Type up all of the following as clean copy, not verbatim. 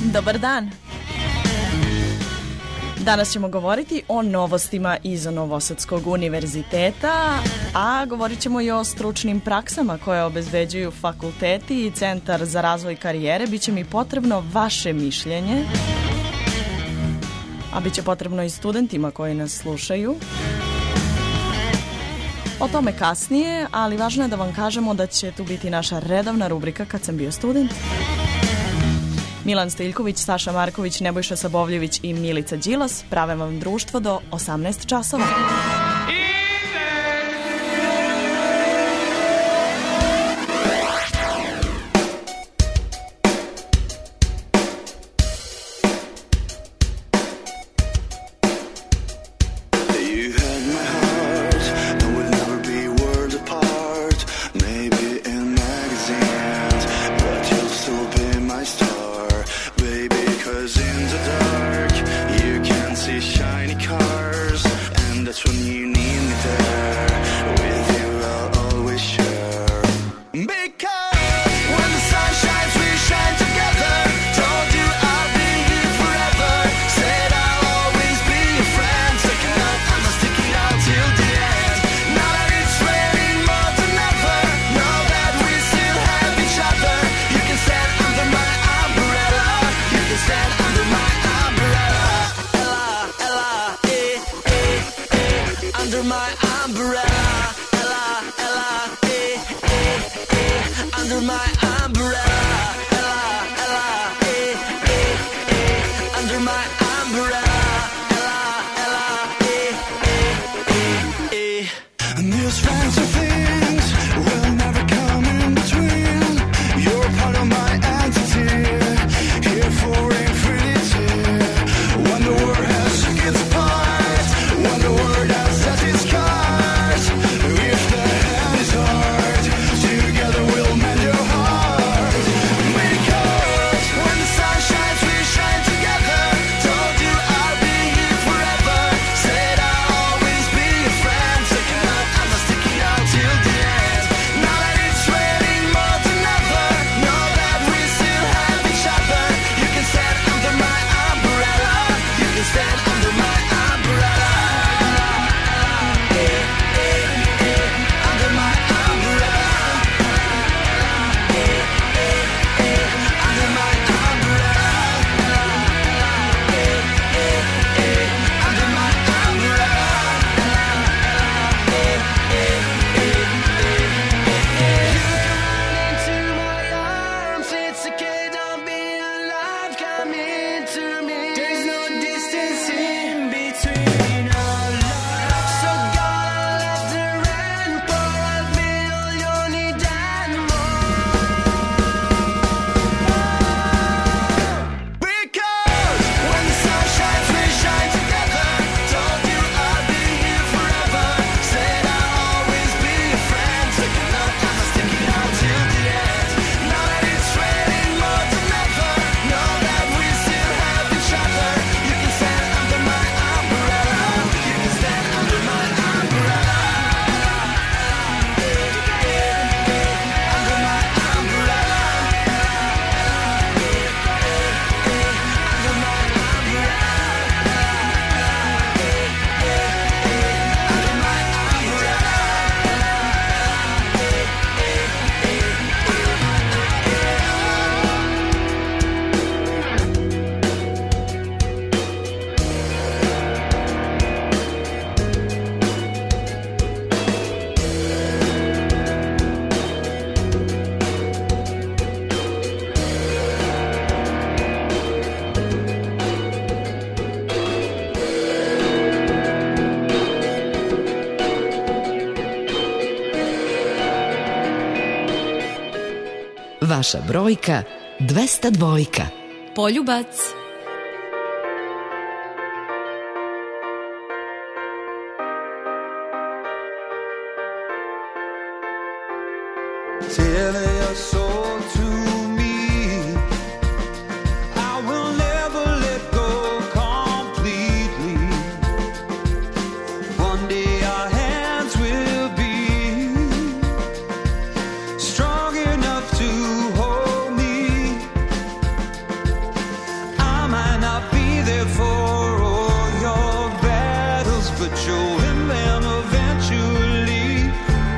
Dobar dan. Danas ćemo govoriti o novostima iz Novosadskog univerziteta, a govorit ćemo i o stručnim praksama koje obezbeđuju fakulteti i Centar za razvoj karijere. Biće mi potrebno vaše mišljenje, a bit će potrebno i studentima koji nas slušaju. O tome kasnije, ali važno je da vam kažemo da će tu biti naša redovna rubrika Kad sam bio student. Milan Stiljković, Saša Marković, Nebojša Sabovljević i Milica Đilas prave vam društvo do 18 časova. Vaša brojka 202. Poljubac. Telling your soul to me, I will never let go completely. One day our hands will be strong enough to hold me. showing them eventually.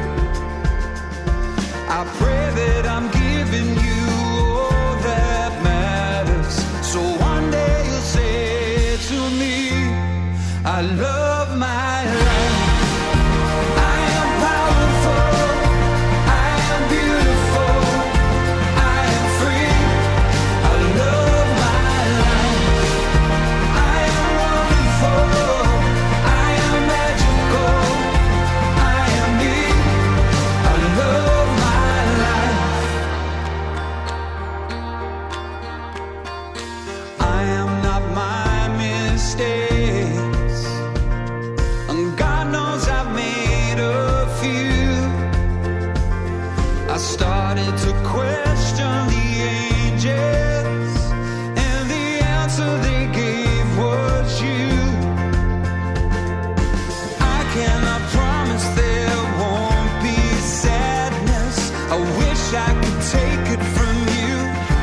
I pray that I'm giving you all that matters, so one day you'll say to me, I love my life. I am powerful, I am beautiful, I am free. I love my life. I am wonderful, I am magical, I am me. I love my life. I am not my mistakes, and God knows I've made a few. I started to question the angels, and the answer they gave was you. I cannot promise there won't be sadness. I wish I could take it from you,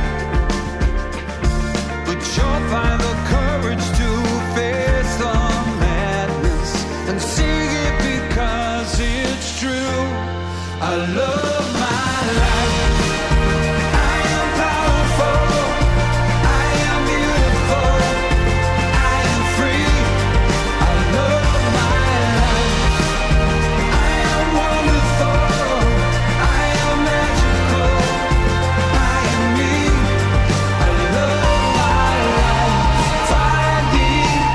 but you'll find the courage to face the madness and see it because it's true. I love my life. I am powerful, I am beautiful, I am free. I love my life. I am wonderful, I am magical, I am me. I love my life. Find the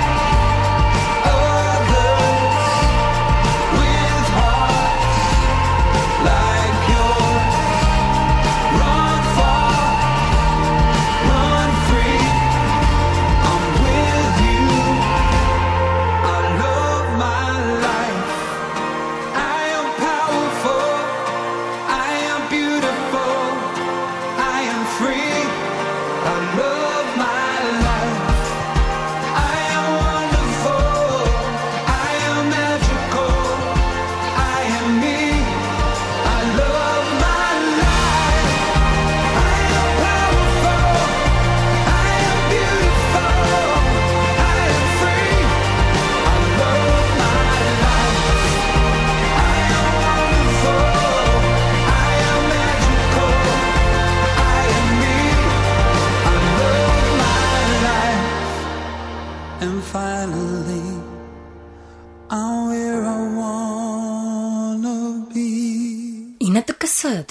others with hearts like yours. Run far, run free. I'm with you. I love my life. I am powerful, I am beautiful, I am free. I love my life. I am wonderful, I am magical, I am me. I love my life. I am powerful, I am beautiful, I am free. I love my life. I am wonderful, I am magical, I am me. I love my life. And finally, I'm where I wanna be. I na TKS 202.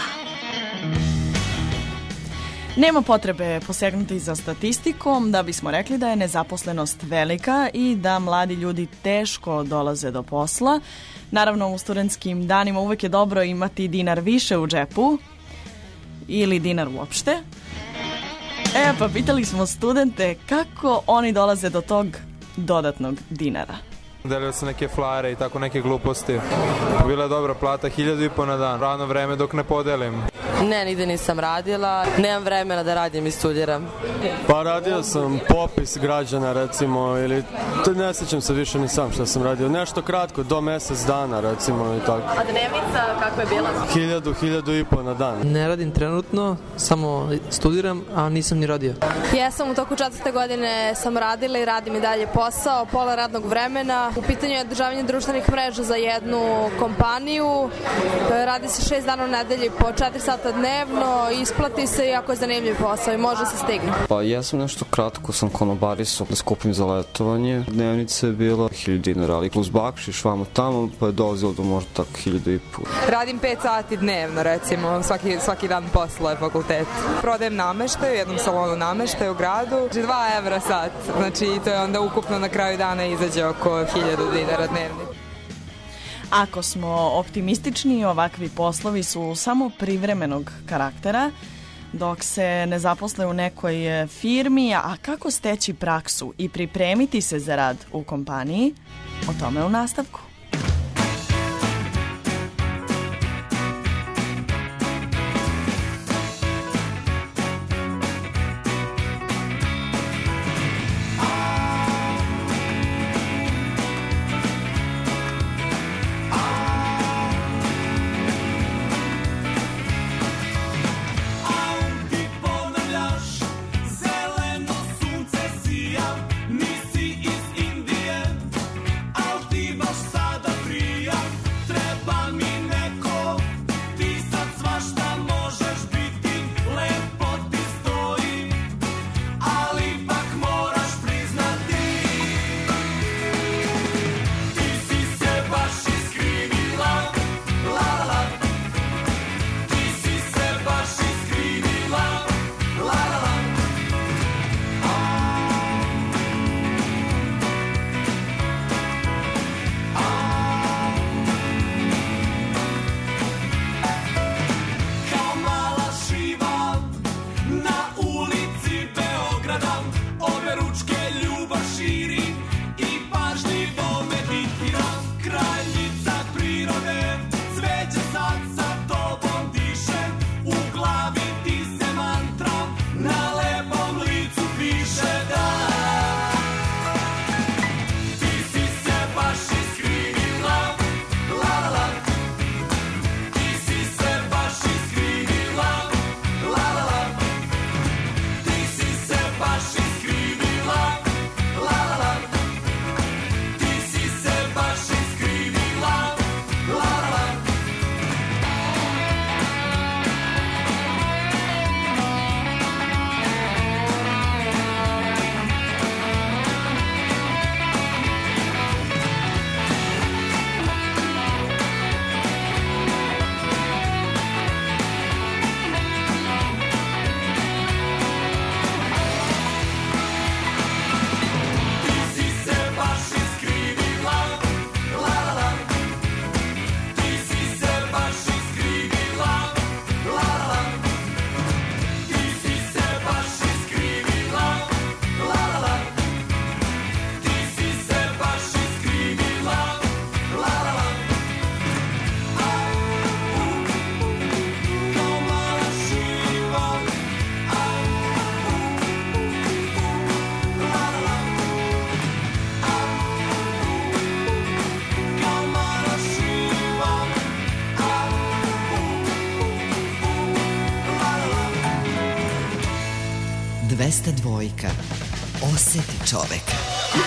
Nema potrebe posegnuti za statistikom da bismo rekli da je nezaposlenost velika i da mladi ljudi teško dolaze do posla. Naravno, u studentskim danima uvek je dobro imati dinar više u džepu ili dinar uopšte. Pa pitali smo studente kako oni dolaze do tog dodatnog dinara. Delio sam neke flare i tako neke gluposti. Bila je dobra plata, 1.500 na dan. Radno vreme dok ne podelim. Ne, nigde nisam radila. Nemam vremena da radim i studiram. Pa radio sam popis građana recimo, ili ne sjećam se više ni sam što sam radio. Nešto kratko, do mjesec dana recimo i tako. A dnevnica kakva je bila? 1.000-1.500 na dan. Ne radim trenutno, samo studiram, a nisam ni radio. Ja sam u toku 4. godine sam radila i radim i dalje posao, pola radnog vremena. U pitanju je održavanje društvenih mreža za jednu kompaniju. Radi se 6 dana u nedelji po 4 sata dnevno, isplati se jako je zanimljiv posao i može se stigne. Pa ja sam nešto kratko, sam konobarisao da skupim za letovanje. Dnevnica je bila 1.000 dinara, ali plus bakšiš vamo tamo, pa je dolazilo do možda tako 1.500. Radim 5 sati dnevno, recimo, svaki dan posle fakultet. Prodajem nameštaj u jednom salonu nameštaj u gradu, 2 evra sat, znači to je onda ukupno na kraju dana izađe oko 1.000 dinara dnevni. Ako smo optimistični, ovakvi poslovi su samo privremenog karaktera, dok se ne zaposle u nekoj firmi, a kako steći praksu i pripremiti se za rad u kompaniji, o tome u nastavku. Zeleno sunce sija, nisi iz Indije, al ti 202. Oseti čoveka.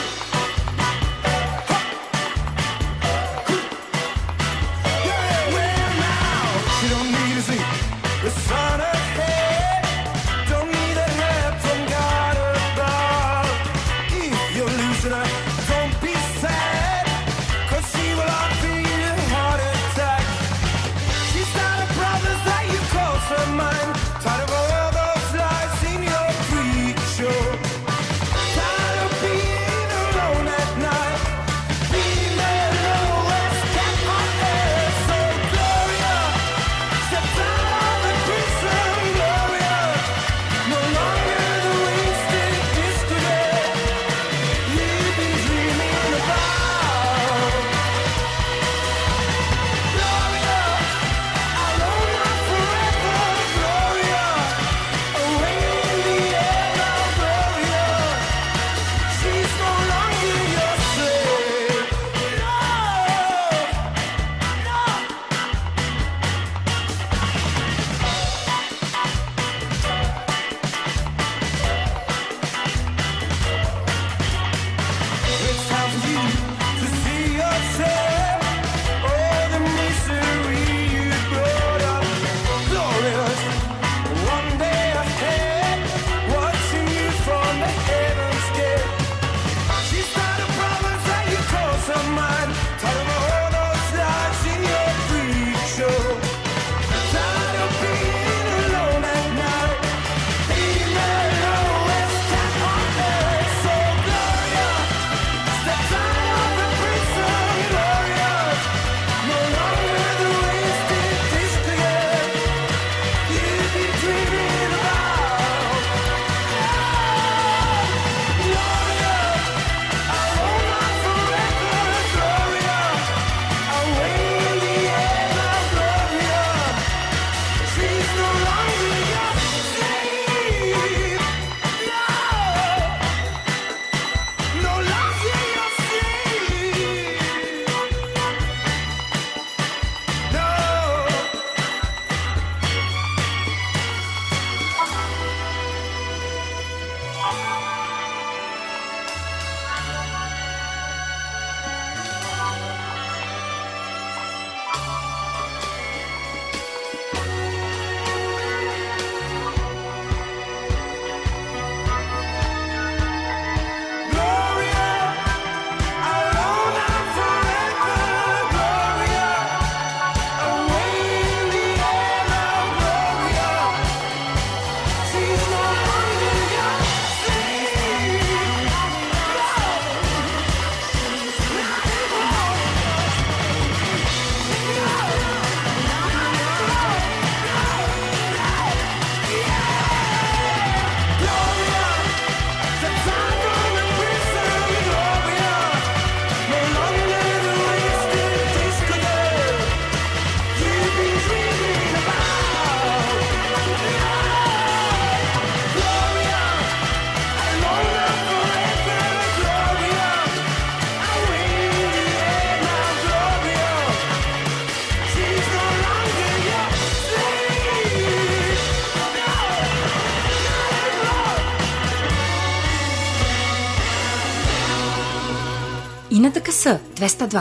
И на ДКС 202.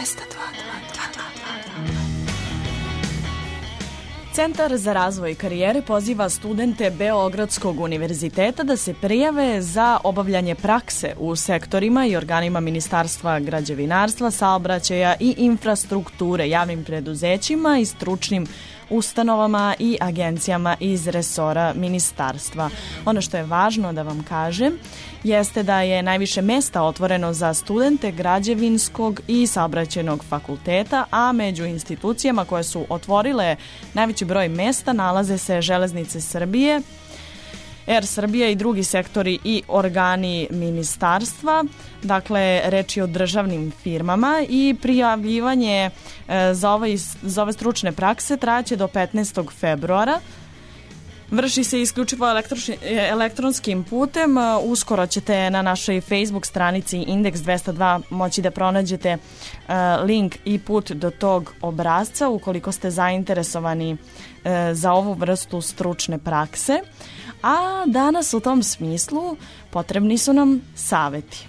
Centar za razvoj karijere poziva studente Beogradskog univerziteta da se prijave za obavljanje prakse u sektorima i organima Ministarstva građevinarstva, saobraćaja i infrastrukture, javnim preduzećima i stručnim ustanovama i agencijama iz resora ministarstva. Ono što je važno da vam kažem jeste da je najviše mesta otvoreno za studente građevinskog i saobraćajnog fakulteta, a među institucijama koje su otvorile najveći broj mesta nalaze se Železnice Srbije, Air Srbija i drugi sektori i organi ministarstva. Dakle, reč je o državnim firmama i prijavljivanje za ove stručne prakse trajaće do 15. februara. Vrši se isključivo elektronskim putem. Uskoro ćete na našoj Facebook stranici Indeks 202 moći da pronađete link i put do tog obrasca ukoliko ste zainteresovani za ovu vrstu stručne prakse. A danas u tom smislu potrebni su nam saveti.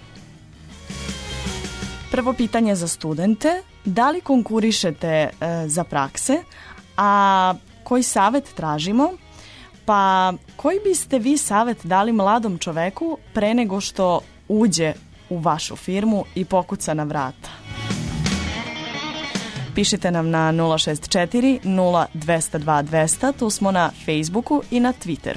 Prvo pitanje za studente, da li konkurišete za prakse, a koji savet tražimo? Pa koji biste vi savet dali mladom čoveku pre nego što uđe u vašu firmu i pokuca na vrata? Pišite nam na 064 0202 200, tu smo na Facebooku i na Twitteru.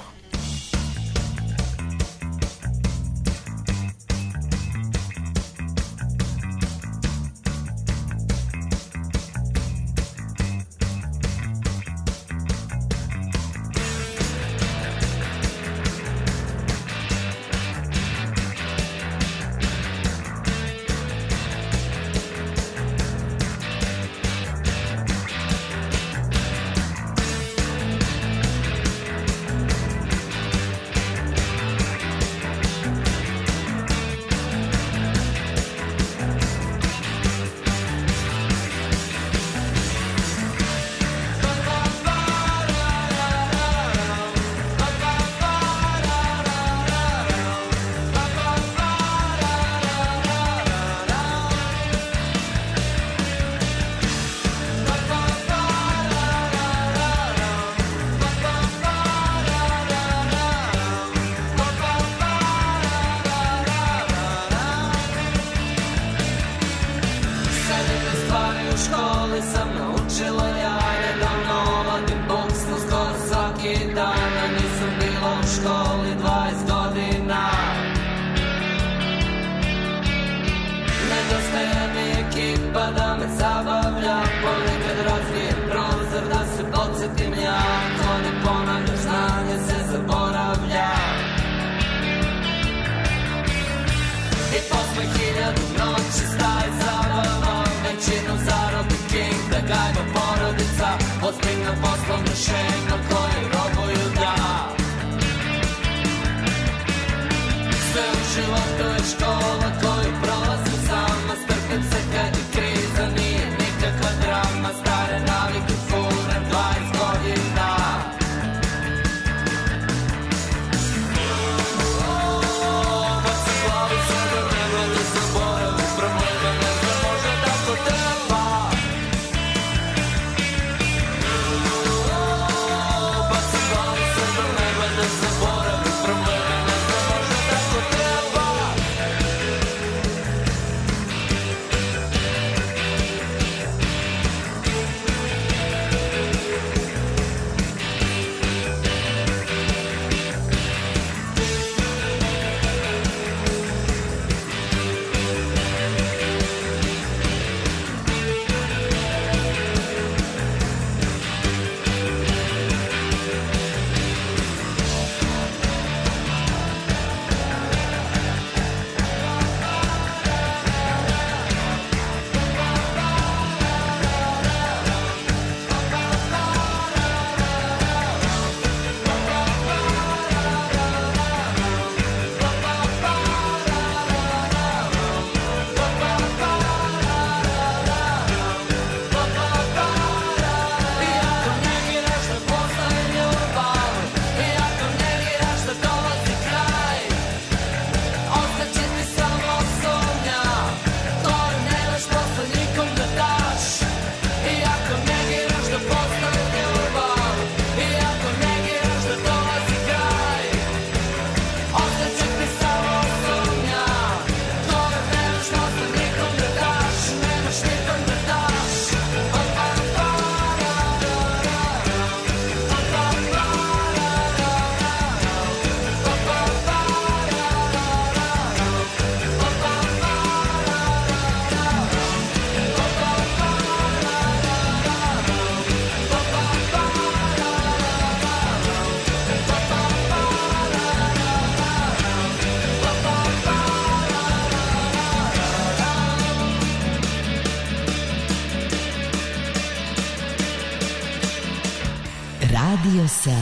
Radio sa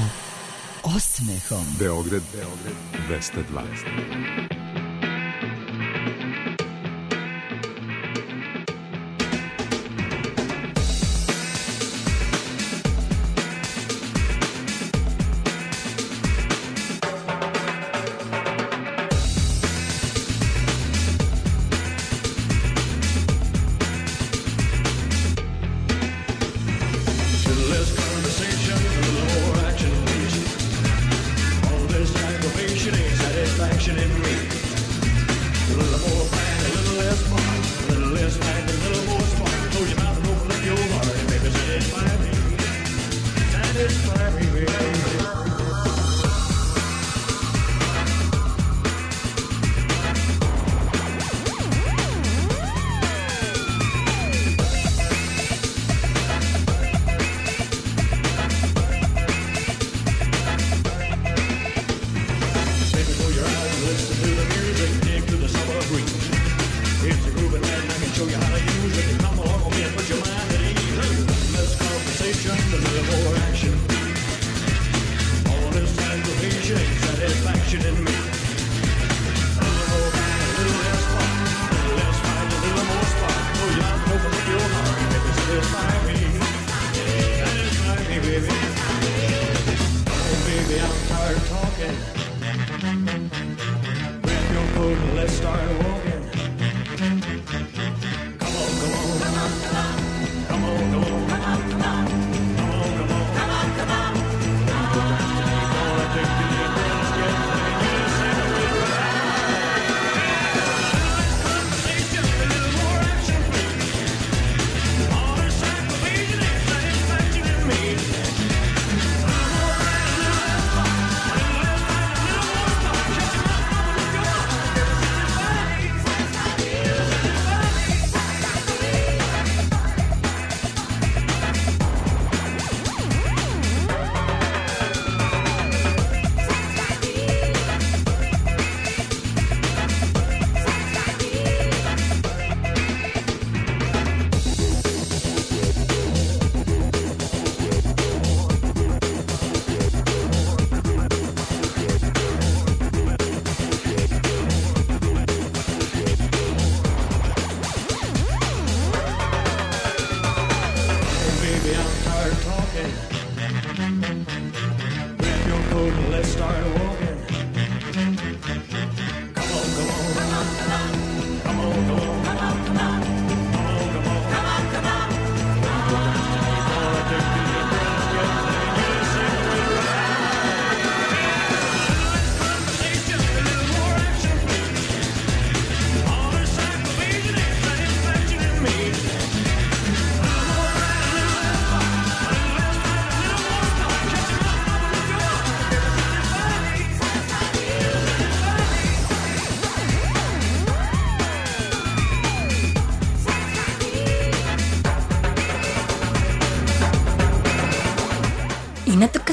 osmehom. Beograd 202.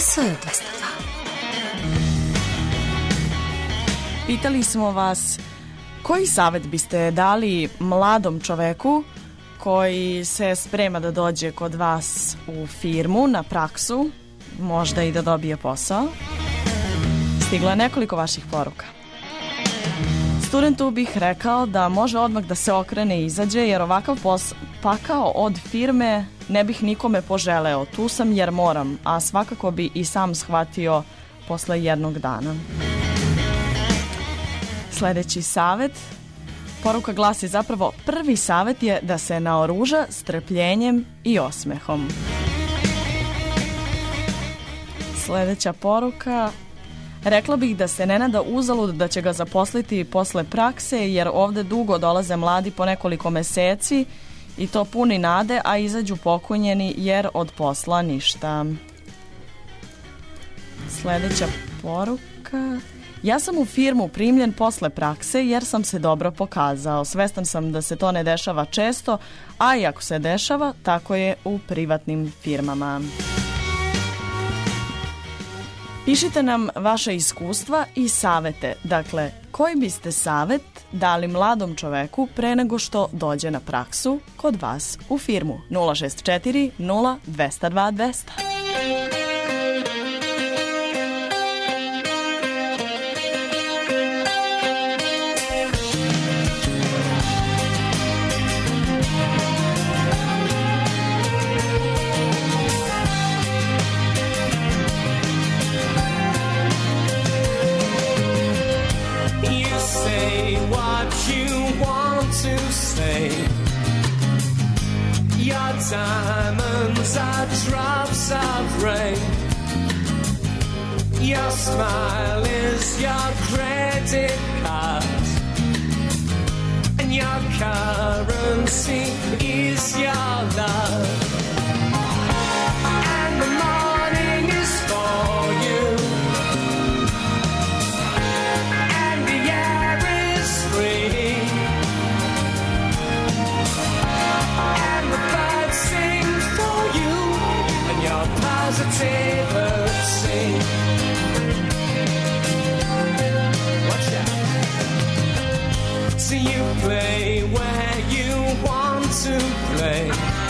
NDKS 202. Pitali smo vas koji savjet biste dali mladom čoveku koji se sprema da dođe kod vas u firmu na praksu, možda i da dobije posao. Stiglo je nekoliko vaših poruka. Studentu bih rekao da može odmah da se okrene i izađe, jer ovakav pakao od firme ne bih nikome poželeo. Tu sam jer moram, a svakako bi i sam shvatio posle jednog dana. Sljedeći savjet, poruka glasi zapravo prvi savjet je da se naoruža strpljenjem i osmehom. Sljedeća poruka, rekla bih da se ne nada uzalud da će ga zaposliti posle prakse, jer ovde dugo dolaze mladi po nekoliko meseci i to puni nade, a izađu pokunjeni jer od posla ništa. Sljedeća poruka, ja sam u firmu primljen posle prakse jer sam se dobro pokazao. Svestan sam da se to ne dešava često, a i ako se dešava, tako je u privatnim firmama. Pišite nam vaše iskustva i savete. Dakle, koji biste savet dali mladom čoveku pre nego što dođe na praksu kod vas u firmu? 064 0 202 200. Your diamonds are drops of rain. Your smile is your credit card, and your currency is your love. And the morning is for you, and the air is free. Positivity. Watch out. So you play where you want to play,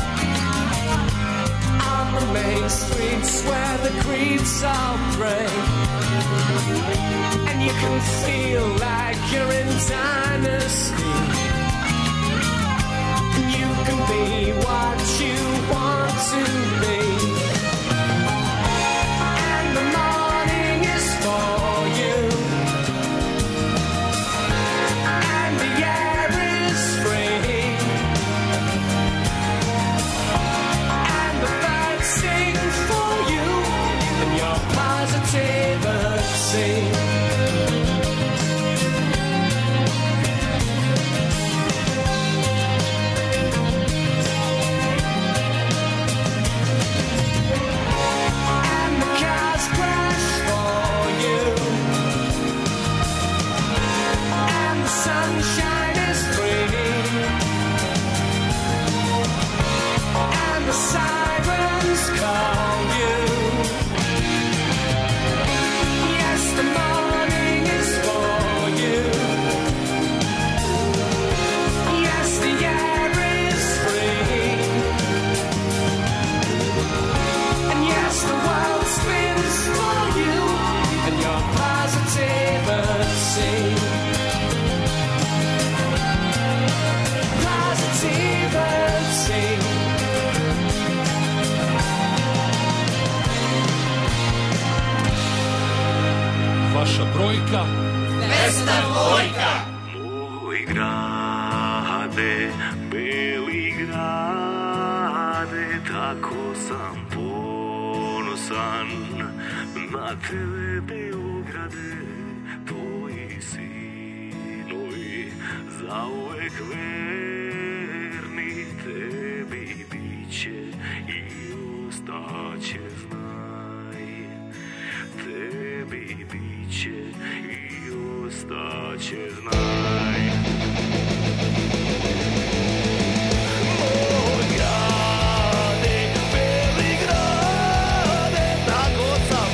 on the main streets where the creeps all pray, and you can feel like you're in dynasty, and you can be what you want to be. Vaša brojka 202. Moj grade, beli grade, tako sam ponosan na tebe, Beograde, tvoji sinovi zauvek verni tebi biće i ostaće, znaj, tebi biće i ostaće, znaj. Moj grade, beli grade, tako sam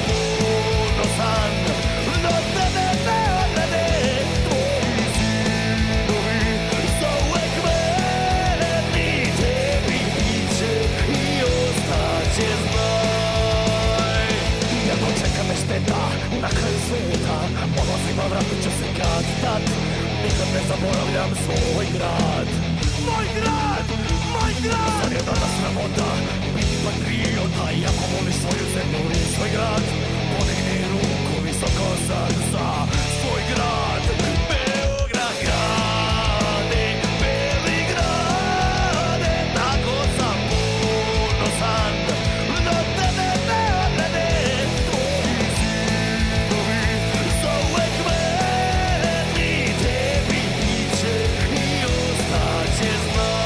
Iako voliš svoju zemlju i svoj grad, podigni ruku visoko sad za svoj grad. Beograd grade, beli grade, tako sam ponosan na tebe Beograde. Tvoji zidovi su uvek verni tebi, biće i ostaće znaj.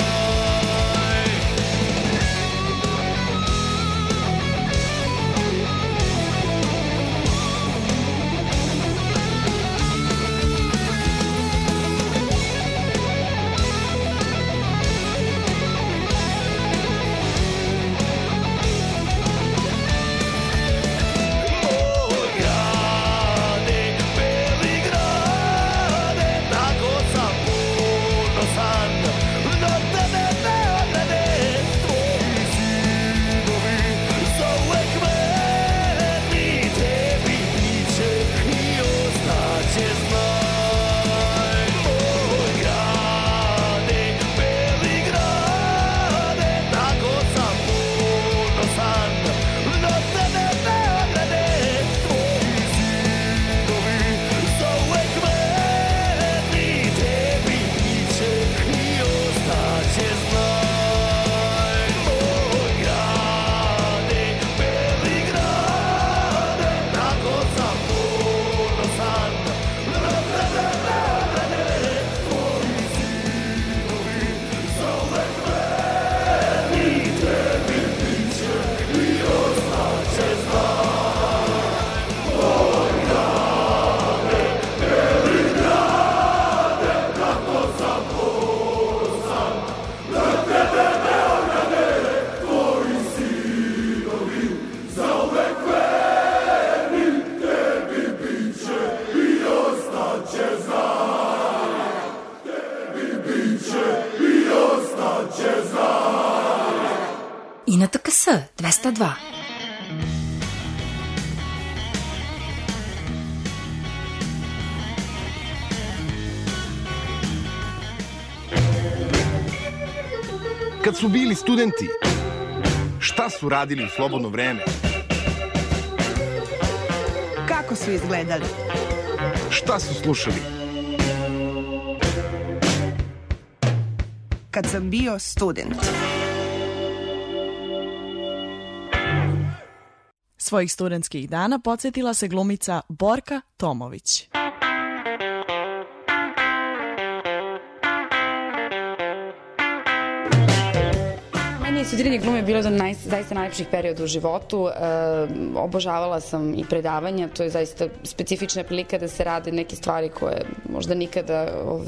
INTKS 202. Kad su bili studenti, šta su radili u slobodno vreme? Kako su izgledali? Šta su slušali? Kad sam bio student. Svojih studentskih dana podsjetila se glumica Borka Tomović. Studiranje glume je bilo jedan zaista najlepših perioda u životu. Obožavala sam i predavanja, to je zaista specifična prilika da se rade neke stvari koje možda nikada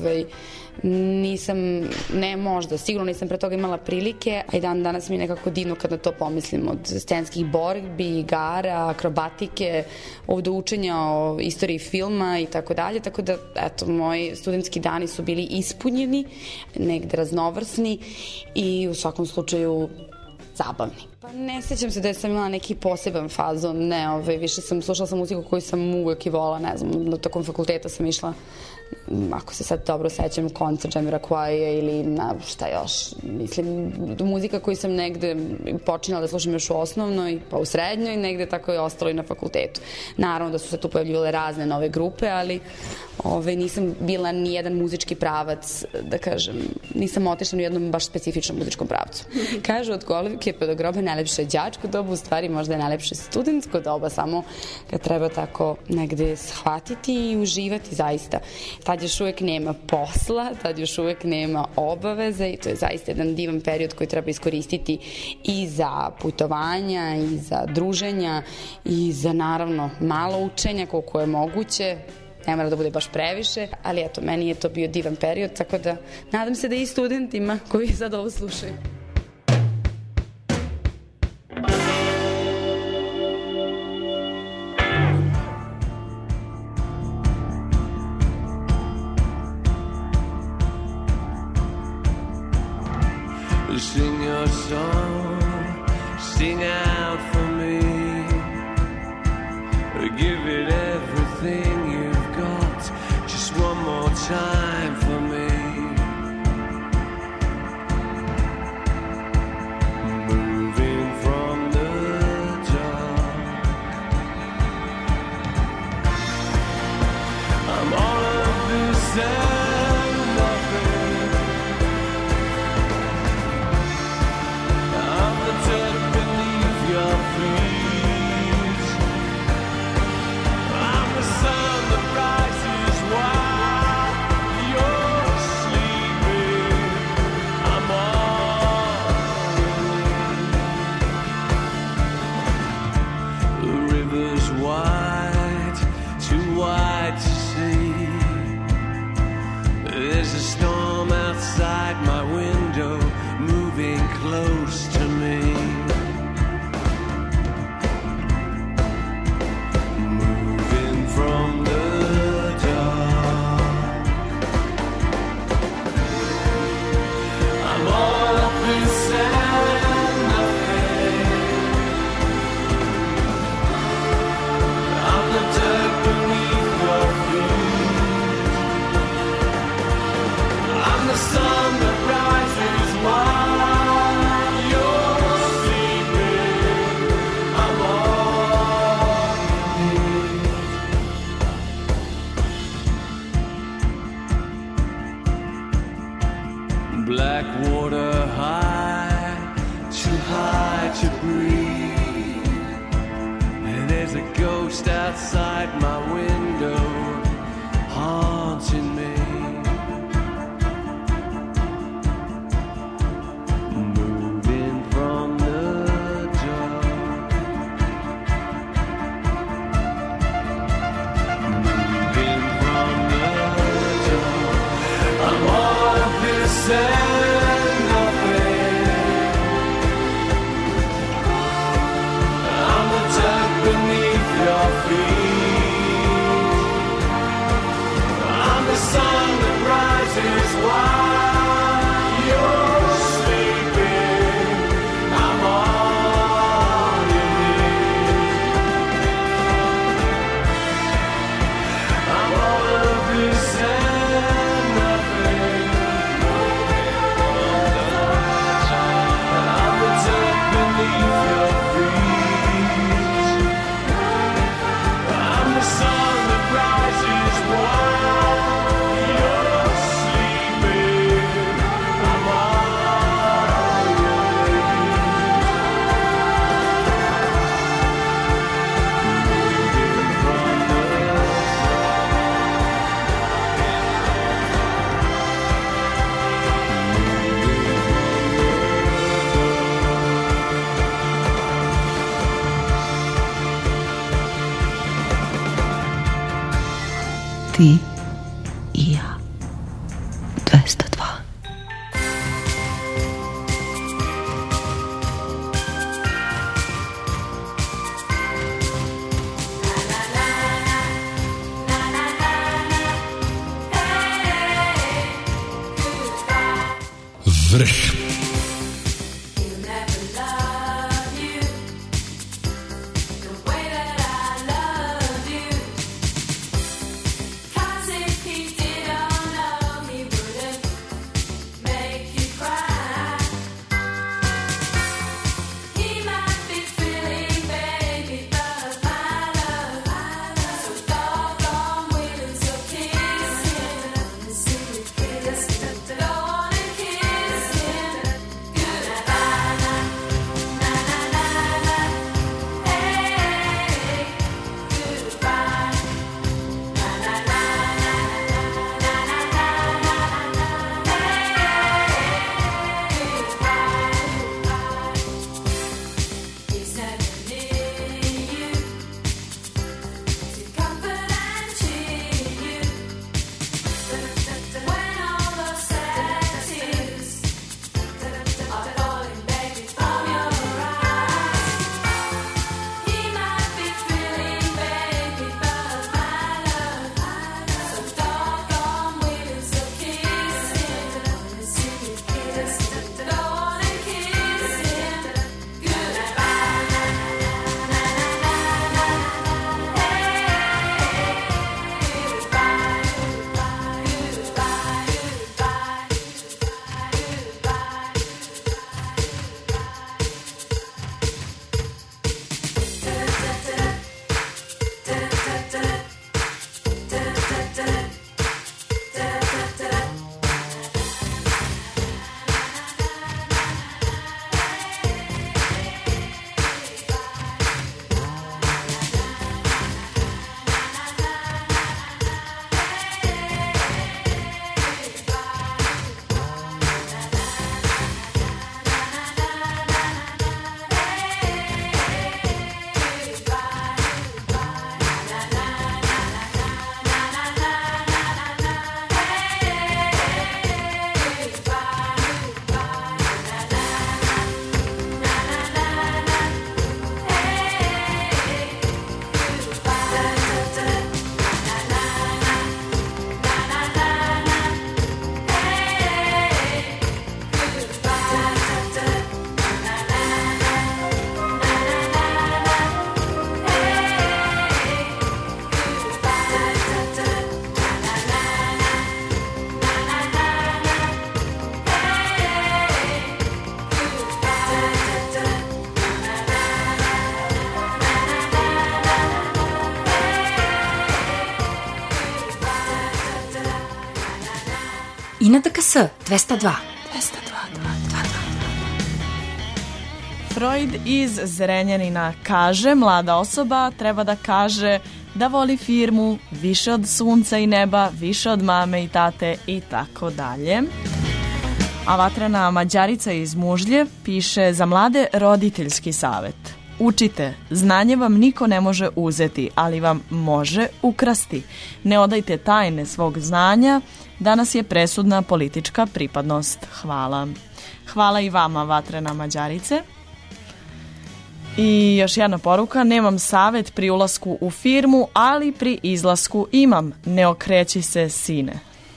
sigurno nisam pre toga imala prilike, a i danas mi je nekako divno kad na to pomislim, od scenskih borbi, igara, akrobatike, ovde učenja o istoriji filma i tako dalje, tako da, eto, moji studentski dani su bili ispunjeni, negde raznovrsni i u svakom slučaju zabavni. Pa ne sećam se da sam imala neki poseban fazon, ne, više slušala sam muziku koju sam uvek i volala, ne znam, na tokom fakulteta sam išla, ako se sad dobro sećam, koncert Jamiroquaia ili šta još, mislim, muzika koju sam negde počinala da slušam još u osnovnoj, pa u srednjoj, negde tako je ostalo i na fakultetu. Naravno da su se tu pojavljivale razne nove grupe, ali nisam bila ni jedan muzički pravac, da kažem, nisam otišla ni u jednom baš specifičnom muzičkom pravcu. Kažu od kolevke pa do groba najlepše je đačko doba, u stvari možda je najlepše studentsko doba, samo kad treba tako negde shvatiti i uživati zaista. Tad još uvek nema posla, tad još uvek nema obaveze i to je zaista jedan divan period koji treba iskoristiti i za putovanja, i za druženja, i za naravno malo učenja koliko je moguće. Ne mora da bude baš previše, ali eto, meni je to bio divan period, tako da nadam se da i studentima koji sad ovo slušaju. Sing your song, sing out for me, give it everything you've got, just one more time for me. try to breathe. And there's a ghost outside my window haunting me. Moving from the dark. Moving from the dark. I'm all of this and nothing. I'm the dirt beneath your feet. I'm the sun that rises while you're sleeping. I'm all you need. I'm all of this and nothing. I'm the dirt beneath your feet. I'm the sun that rises while you're sleeping. I'm all you Ti i ja. 202. Vrh. I na DKS 202. Freud iz Zrenjanina kaže, mlada osoba treba da kaže da voli firmu više od sunca i neba, više od mame i tate i tako dalje. A vatrena Mađarica iz Mužlje piše za mlade roditeljski savet. Učite, znanje vam niko ne može uzeti, ali vam može ukrasti. Ne odajte tajne svog znanja, danas je presudna politička pripadnost. Hvala. Hvala i vama, vatrena Mađarice. I još jedna poruka, nemam savet pri ulasku u firmu, ali pri izlasku imam. Ne okreći se, sine.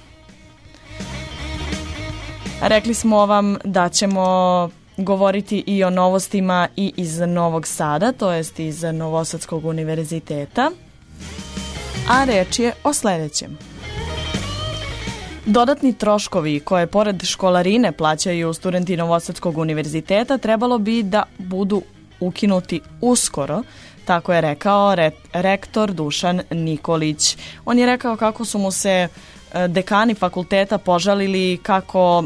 Rekli smo vam da ćemo govoriti i o novostima i iz Novog Sada, to jest iz Novosadskog univerziteta. A reč je o sledećem. Dodatni troškovi koje pored školarine plaćaju studenti Novosadskog univerziteta trebalo bi da budu ukinuti uskoro, tako je rekao rektor Dušan Nikolić. On je rekao kako su mu se dekani fakulteta požalili kako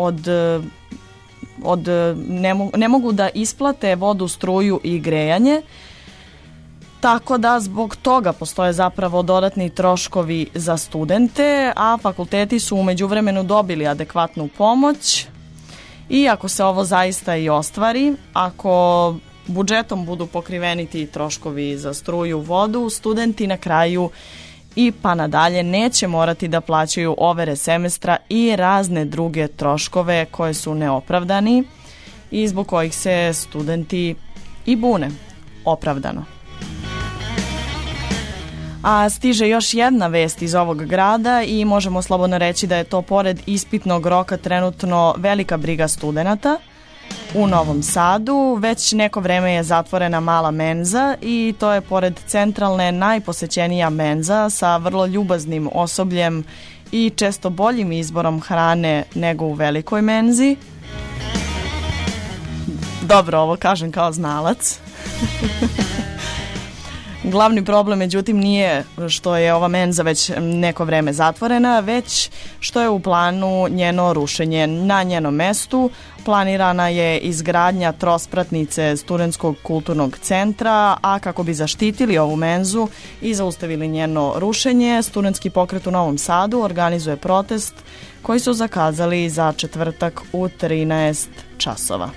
ne mogu da isplate vodu, struju i grejanje, tako da zbog toga postoje zapravo dodatni troškovi za studente, a fakulteti su u međuvremenu dobili adekvatnu pomoć i ako se ovo zaista i ostvari, ako budžetom budu pokriveni ti troškovi za struju, vodu, studenti na kraju i pa nadalje neće morati da plaćaju overe semestra i razne druge troškove koje su neopravdani i zbog kojih se studenti i bune opravdano. A stiže još jedna vest iz ovog grada i možemo slobodno reći da je to pored ispitnog roka trenutno velika briga studenata. U Novom Sadu već neko vreme je zatvorena mala menza i to je pored centralne najposećenija menza sa vrlo ljubaznim osobljem i često boljim izborom hrane nego u velikoj menzi. Dobro, ovo kažem kao znalac. Glavni problem, međutim, nije što je ova menza već neko vreme zatvorena, već što je u planu njeno rušenje. Na njenom mestu planirana je izgradnja trospratnice Studentskog kulturnog centra, a kako bi zaštitili ovu menzu i zaustavili njeno rušenje, Studentski pokret u Novom Sadu organizuje protest koji su zakazali za četvrtak u 13 časova.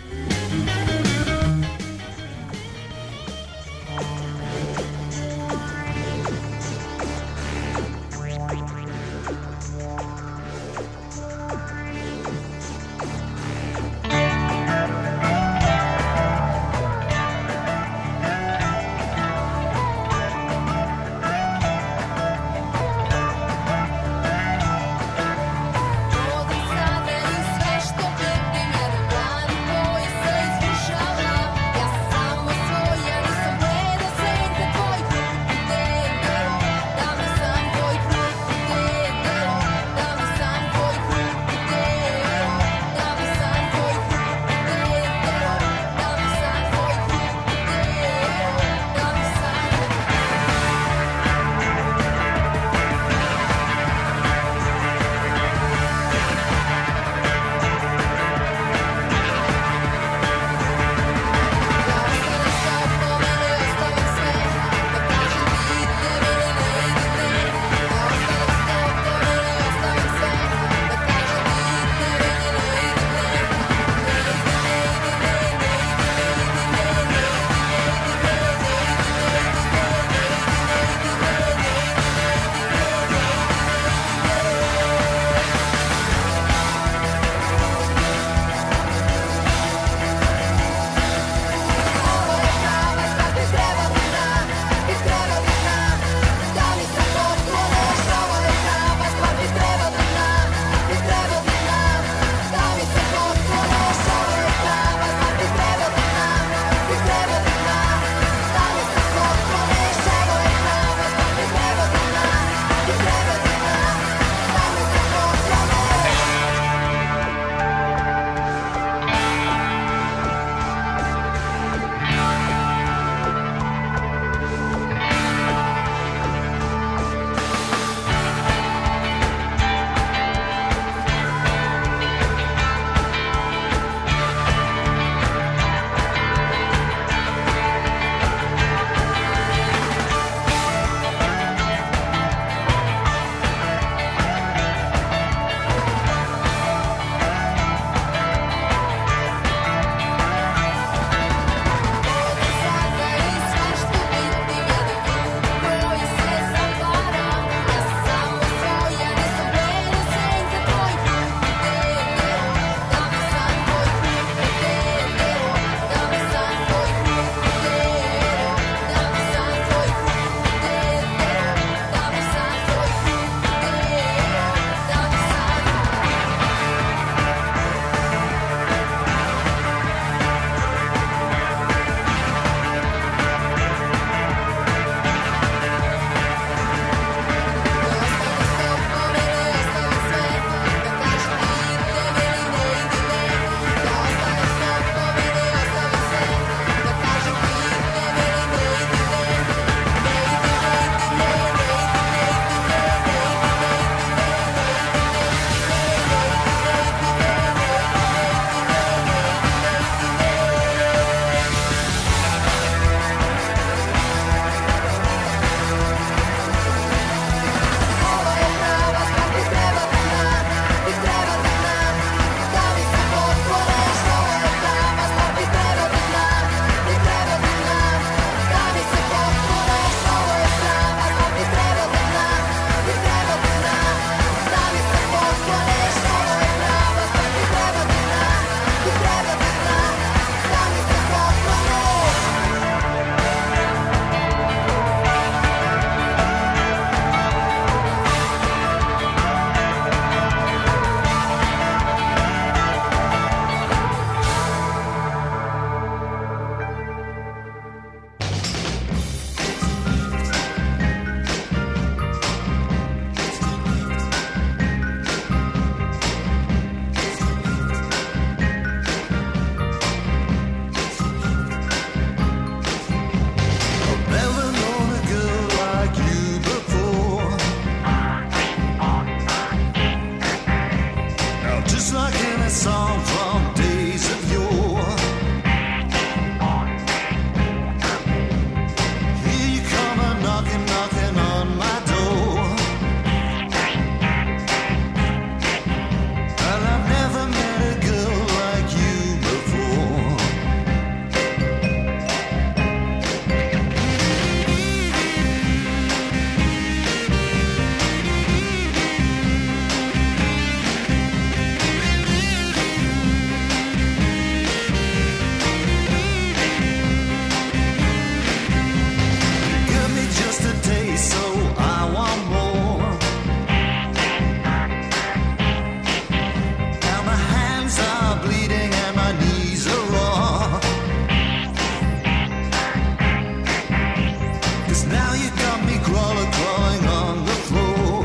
Sve što vidim jer plan koji se now you got me crawling on the floor.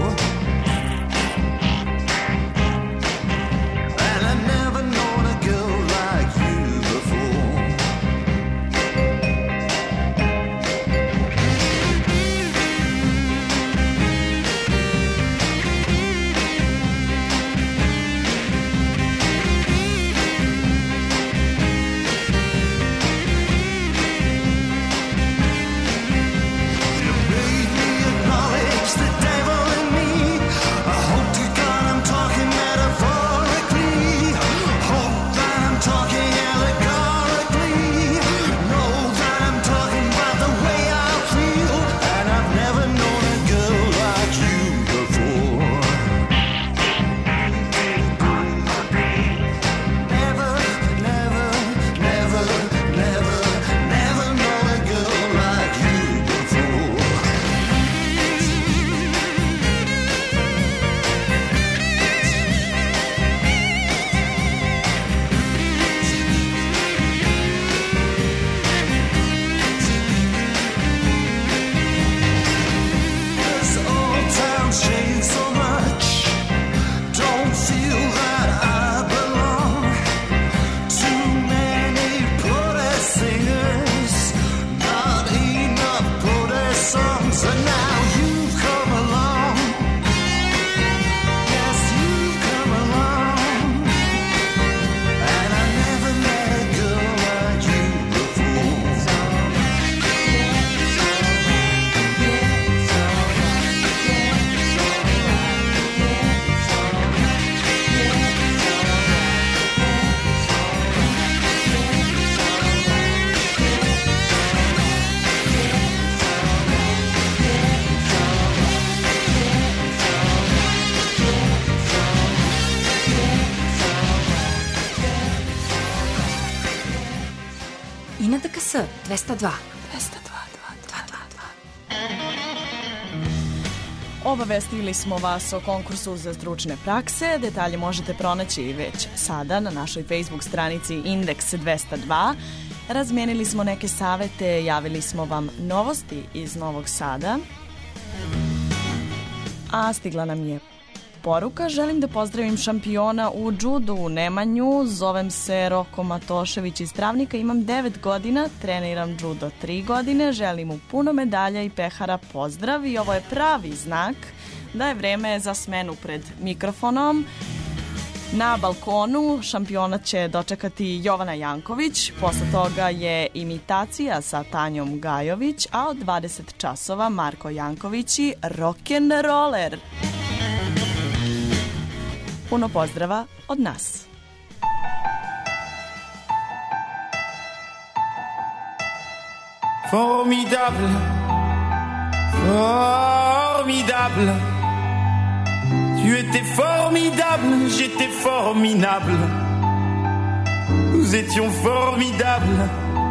And I've never known a girl like you before. I na DKS 202. Obavestili smo vas o konkursu za stručne prakse. Detalje možete pronaći već sada na našoj Facebook stranici Indeks 202. Razmijenili smo neke savete, javili smo vam novosti iz Novog Sada. A stigla nam je poruka. Želim da pozdravim šampiona u džudu u Nemanju. Zovem se Roko Matošević iz Travnika. Imam 9 godina, treniram džudo 3 godine. Želim mu puno medalja i pehara. Pozdrav. I ovo je pravi znak da je vreme za smenu pred mikrofonom. Na balkonu šampiona će dočekati Jovana Janković. Posle toga je imitacija sa Tanjom Gajović, a od 20 časova Marko Janković i rock'n'roller. Puno pozdrava od nas. Formidable, formidable. Tu étais formidable, j'étais formidable. Nous étions formidables.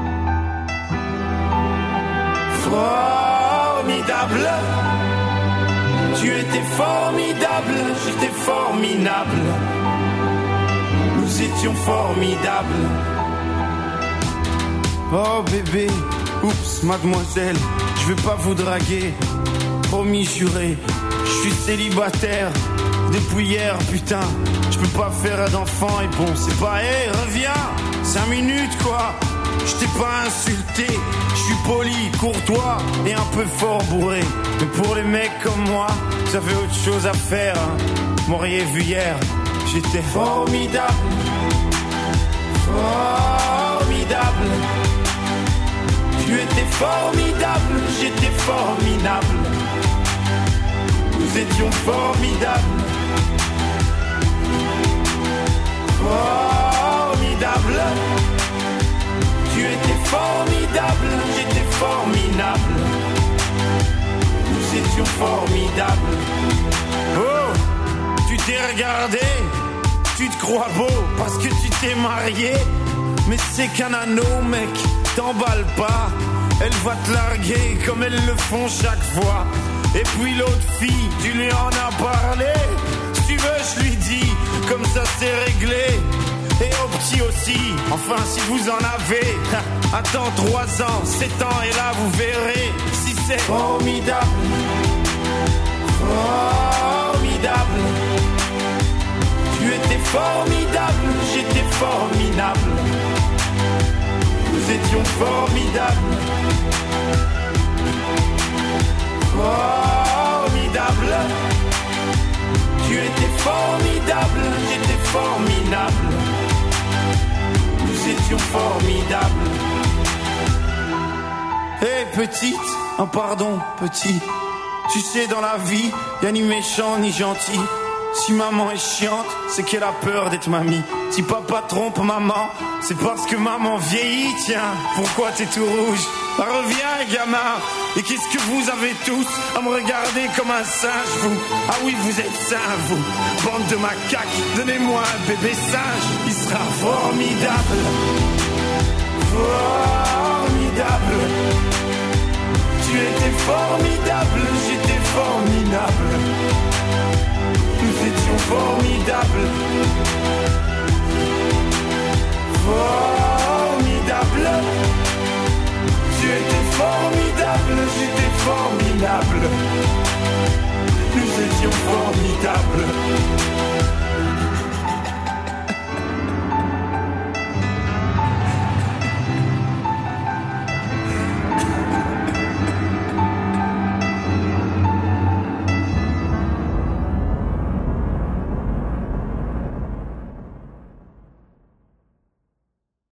Formidable. Tu étais formidable, j'étais formidable. Nous étions formidables. Oh bébé, oups mademoiselle, je vais pas vous draguer. Promis juré, je suis célibataire depuis hier, putain. Je peux pas faire d'enfant et bon, c'est pas, hey, reviens, 5 minutes quoi. Je t'ai pas insulté, je suis poli, courtois et un peu fort bourré. Mais pour les mecs comme moi, vous avez autre chose à faire, hein. M'auriez vu hier, j'étais formidable. Formidable. Tu étais formidable, j'étais formidable. Nous étions formidables. Formidable. Tu étais formidable, j'étais formidable. Nous étions formidables. Oh, tu t'es regardé, tu te crois beau parce que tu t'es marié. Mais c'est qu'un anneau, mec, t'emballe pas. Elle va te larguer comme elles le font chaque fois. Et puis l'autre fille, tu lui en as parlé. Si tu veux, je lui dis, comme ça c'est réglé. Et au petit aussi, enfin si vous en avez. Attends 3 ans, 7 ans et là vous verrez. Si c'est formidable, formidable. Tu étais formidable, j'étais formidable. Nous étions formidables, formidable. Tu étais formidable, j'étais formidable. Nous étions formidables. Hé petite, oh pardon petit. Tu sais dans la vie, y'a ni méchant ni gentil. Si maman est chiante, c'est qu'elle a peur d'être mamie. Si papa trompe maman, c'est parce que maman vieillit. Tiens, pourquoi t'es tout rouge? Bah, reviens gamin. Et qu'est-ce que vous avez tous à me regarder comme un singe, vous? Ah oui, vous êtes sains, vous, bande de macaques. Donnez-moi un bébé singe, il sera formidable, formidable. Tu étais formidable, j'étais formidable. Nous étions formidables, formidable. Tu étais formidable, j'étais formidable. Nous étions formidables.